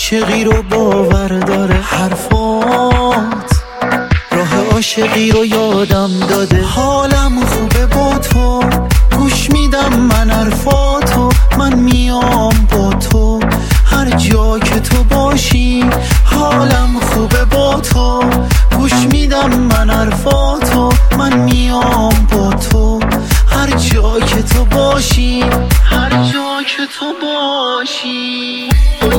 عاشقی رو باور داره حرفات، راه عاشقی رو یادم داده. حالم خوبه با تو، گوش میدم من حرفاتو، من میام با تو هر جا که تو باشی. حالم خوبه با تو، گوش میدم من حرفاتو، من میام با تو هر جا که تو باشی، هر جا که تو باشی.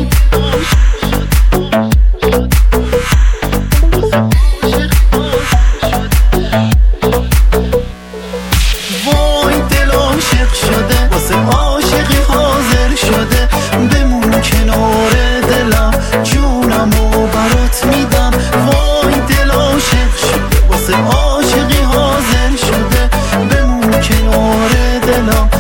وای دل عاشق شده، واسه عاشقی حاضر شده. بمون کنار دلم، جونمو برات میدم. وای دل عاشق شده، واسه عاشقی حاضر شده. بمون کنار دلم،